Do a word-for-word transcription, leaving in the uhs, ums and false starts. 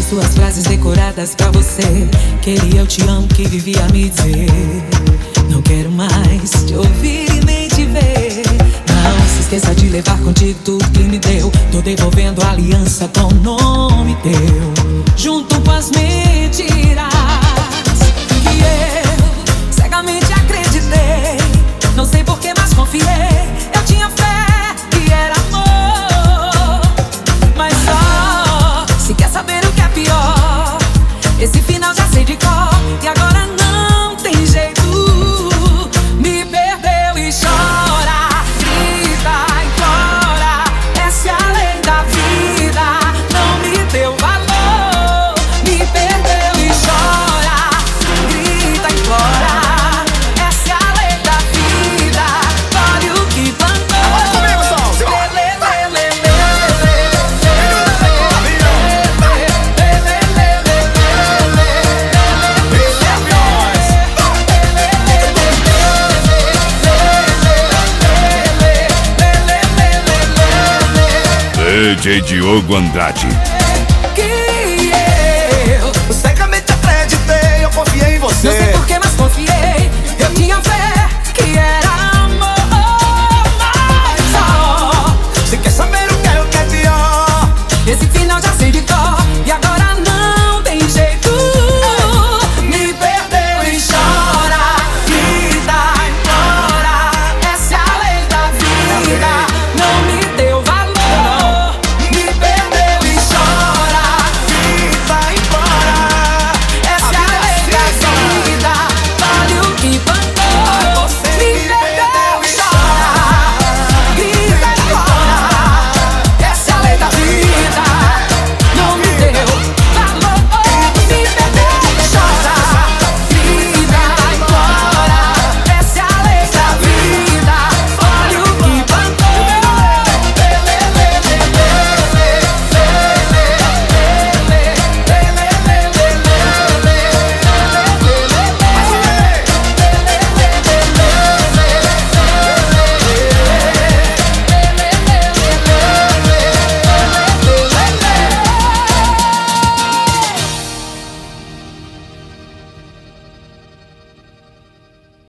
suas frases decoradas pra você. Queria eu te amo que vivia a me dizer. Não quero mais te ouvir e nem te ver. Não se esqueça de levar contigo tudo que me deu. Tô devolvendo a aliança com o nome teu, junto com as mentiras que eu cegamente acreditei. Não sei por que, mas confiei. Eu tinha fé que era amor. Mas só, se quer saber o que é pior, esse final já sei de cor. E agora não tem jeito. Me perdeu e chora, grita, implora. Essa é a lei da vida. Não me deu valor. Me perdeu e chora, grita, implora. Essa é a lei da vida. Colhe o que plantou. Agora comigo, Sol. Lê, lê, lê, lê, lê, D J Diogo Andrade. que eu Cegamente acreditei, eu confiei em você. não sei por que, mas confiei. Eu tinha fé que era